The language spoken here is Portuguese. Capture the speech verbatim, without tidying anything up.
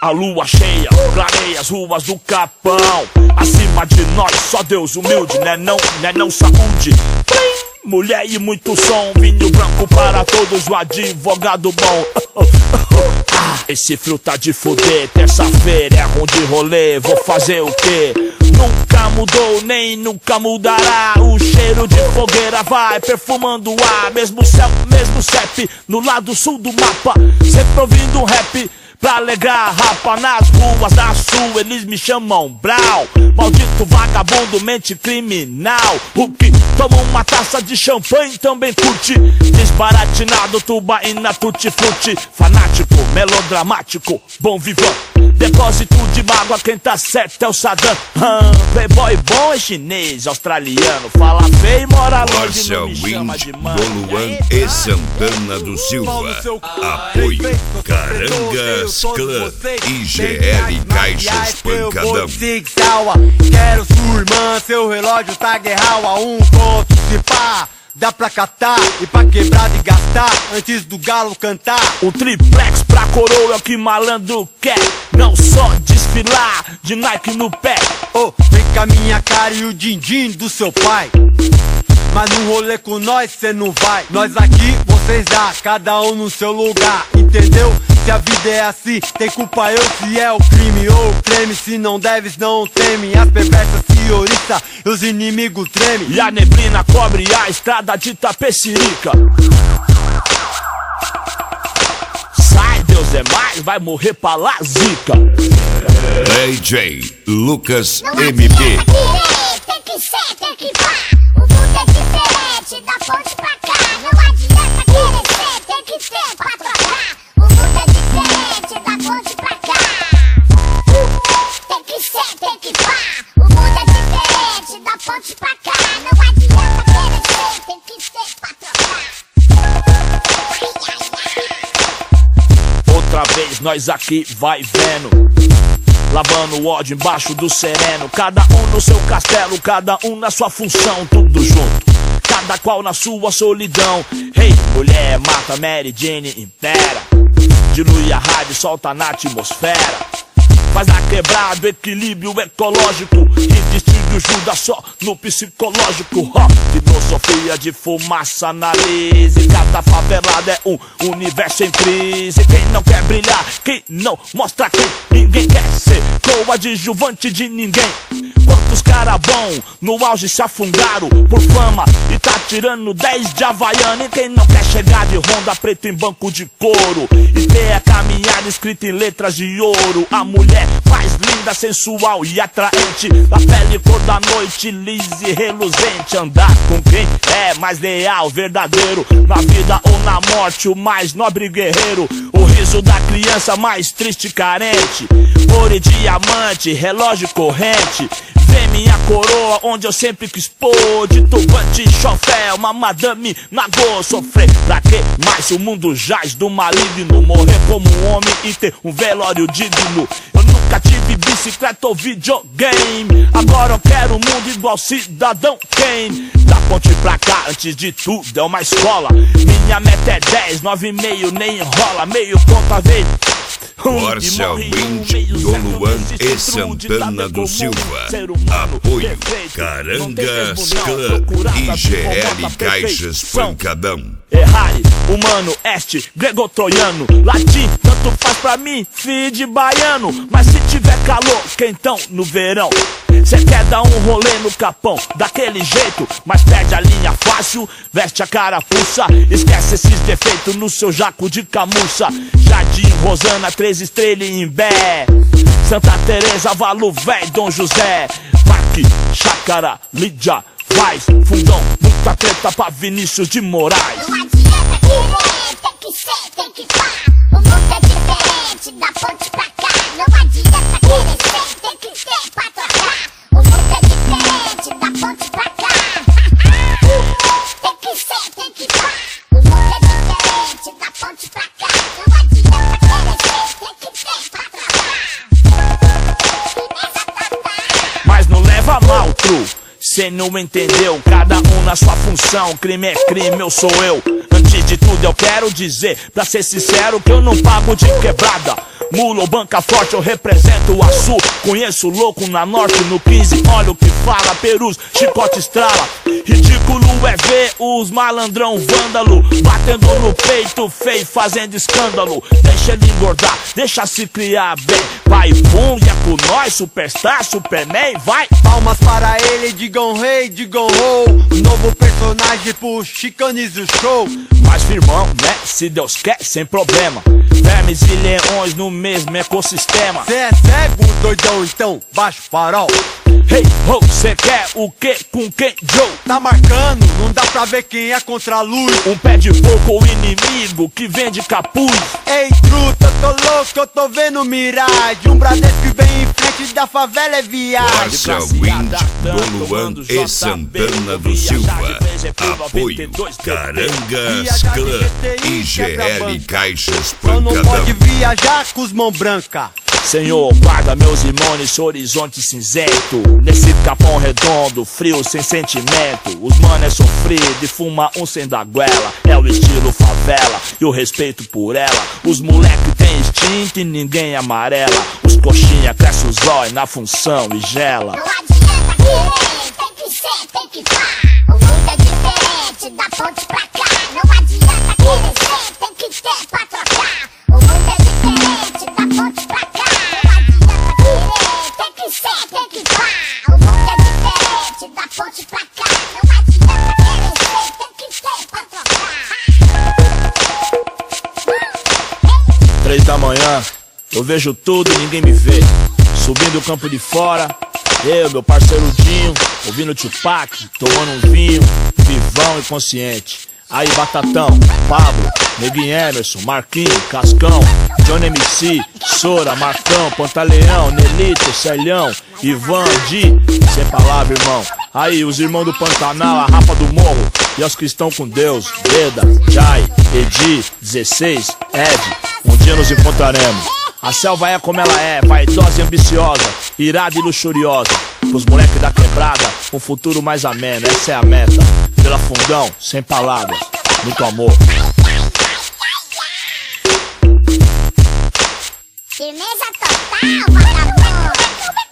A lua cheia clareia as ruas do Capão. Acima de nós só Deus humilde, né não, né não saúde. Mulher e muito som, vinho branco para todos, o advogado bom. Esse frio tá de fuder, terça-feira é ruim de rolê, vou fazer o quê? Nunca mudou, nem nunca mudará. O cheiro de fogueira vai perfumando o ar. Mesmo céu, mesmo C E P, no lado sul do mapa. Sempre ouvindo um rap pra alegrar a rapa. Nas ruas da sul eles me chamam Brau. Maldito vagabundo, mente criminal. O que toma uma taça de champanhe também curte. Desbaratinado, tubaína, tutti-frutti. Fanático, melodramático, bom vivan. Depósito de mágoa, quem tá certo é o Saddam. hum, Playboy bom é chinês, australiano. Fala feio e mora longe, não me chama de mano. Doluan e Santana do Silva. Apoio Carangas Clã I G L Caixas Pancadão. Quero sua irmã, seu relógio tá guerral a um ponto se pá. Dá pra catar e pra quebrar e gastar antes do galo cantar. O triplex pra coroa é o que malandro quer. Não só desfilar de Nike no pé. Oh, vem com a minha cara e o din-din do seu pai. Mas no rolê com nós cê não vai. Nós aqui, vocês lá, cada um no seu lugar. Entendeu? Se a vida é assim, tem culpa eu se é o crime ou o creme. Se não deves, não teme. As perversas se oriçam e os inimigos tremem. E a neblina cobre a estrada de Tapecirica. Sai, Deus é mais, vai morrer pra lá, zica. D J Lucas M P. Tem que ser, tem que pá. O mundo é diferente, da ponte pra cá. Não adianta querer ser, tem que ter pra trocar. O mundo é diferente, da ponte pra cá. Tem que ser, tem que pá. O mundo é diferente, da ponte pra cá. Não adianta querer ser, tem que ter pra trocar. Outra vez nós aqui vai vendo, lavando o ódio embaixo do sereno. Cada um no seu castelo, cada um na sua função. Tudo junto, cada qual na sua solidão. Hey, mulher, mata Mary Jane, impera. Dilui a rádio, solta na atmosfera. Faz na quebrada, equilíbrio ecológico. E distribui Judas só no psicológico. Ó, filosofia de fumaça analise. Cada favelada é um universo em crise. Quem não quer brilhar, quem não mostra quem. Ninguém quer ser coadjuvante de ninguém. Quantos cara bom no auge se afundaram por fama e tá tirando dez de Havaiana. E quem não quer chegar de Honda preta em banco de couro e ter a caminhada escrita em letras de ouro. A mulher mais linda, sensual e atraente, a pele cor da noite, lisa e reluzente. Andar com quem é mais leal, verdadeiro, na vida ou na morte, o mais nobre guerreiro. O riso da criança mais triste e carente, ouro e diamante, relógio corrente. Vê minha coroa onde eu sempre quis pôr. De turbante, chofé, uma madame nagô. Sofrer pra quê? Mas o mundo jaz do maligno. Morrer como um homem e ter um velório digno. Eu nunca tive bicicleta ou videogame. Agora eu quero um mundo igual Cidadão Kane. Da ponte pra cá, antes de tudo é uma escola. Minha meta é dez, nove e meio, nem enrola. Meio ponto a vez. Parcialmente Doluan e Santana do Silva. Apoio Carangas Clã I G L Caixas Pancadão. Errare, humano, este, grego-troiano, latim, tanto faz pra mim, filho de baiano. Mas se tiver calor, quentão no verão, cê quer dar um rolê no Capão, daquele jeito, mas perde a linha fácil, veste a carapuça, esquece esses defeitos no seu jaco de camuça. Jardim, Rosana, três estrelas em Imbé, Santa Teresa, Valo Véi, Dom José, Parque, Chácara, Lídia, Vaz, Fundão, muita treta pra Vinícius de Moraes. Não adianta querer, tem que ser, tem que pá. O mundo é diferente, da ponte pra cá. Não adianta querer ser, tem que ter pra trocar. O mundo é diferente, da ponte pra cá. Tem que ser, tem que pá. O mundo é diferente, da ponte pra cá. Não adianta querer ser, tem que ter pra trocar. Mas não leva mal, tru, cê não entendeu, cada um na sua função. Crime é crime, eu sou eu. Antes de tudo eu quero dizer, pra ser sincero, que eu não pago de quebrada. Mula ou banca forte, eu represento o Açu. Conheço louco na norte, no quinze, olha o que fala. Perus, chicote estrala. Ridículo é ver os malandrão vândalo batendo no peito feio, fazendo escândalo. Deixa ele engordar, deixa se criar bem. Vai bum, e é com nós, Superstar, Superman, vai. Palmas para ele, digam rei, digam ho. Novo personagem pro Chicanes o show. Mas firmão, né, se Deus quer, sem problema. Vermes e leões no mesmo ecossistema. Cê é cego, doidão, então baixa o farol. Hey, ho, cê quer o que com quem, Joe? Tá marcando, não dá pra ver quem é contra a luz. Um pé de fogo ou inimigo que vende capuz. Ei, truta, tô louco, eu tô vendo miragem. Um Bradesco que vem em frente da favela é viagem. Márcia Wind, Dom Luan e Santana do Silva. Apoio Carangas Clã, I G L Caixas Só não Pancadão. pode viajar com os mão branca. Senhor, guarda meus irmãos nesse horizonte cinzento, nesse capão redondo, frio sem sentimento. Os mano é sofrido e fuma um sem da goela. É o estilo favela e o respeito por ela. Os moleque tem instinto e ninguém amarela. Os coxinha cresce os olhos na função e gela. Não adianta querer, tem que ser, tem que pá. O mundo é diferente, da ponte pra cá. Não adianta querer ser, tem que ter pra trocar. O mundo é diferente, da ponte pra cá. Tem que pá, o mundo é diferente, da ponte pra cá. Não adianta querer ser, tem que ter pra trocar. Três da manhã, eu vejo tudo e ninguém me vê. Subindo o campo de fora, eu, meu parceiro Dinho, ouvindo Tupac, tomando um vinho, vivão e consciente. Aí Batatão, Pablo, Neguinho Emerson, Marquinhos, Cascão, Johnny M C, Sora, Marcão, Pantaleão, Nelito, Celhão, Ivan, Di, sem palavra, irmão. Aí os irmãos do Pantanal, a Rapa do Morro, e os que estão com Deus, Beda, Jai, Edi, dezesseis, Ed, um dia nos encontraremos. A selva é como ela é, vaidosa e ambiciosa, irada e luxuriosa. Pros moleques da quebrada, um futuro mais ameno, essa é a meta. Pela Fundão, sem palavras, muito amor. Firmeza total, vagabundo.